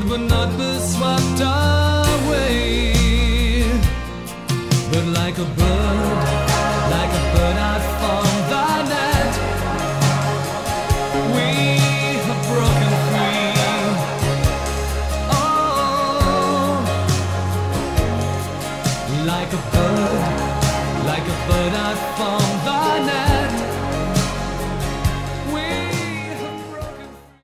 but will not be swept away. But like a bird out from the net, we have broken free. Oh, like a bird out from the net.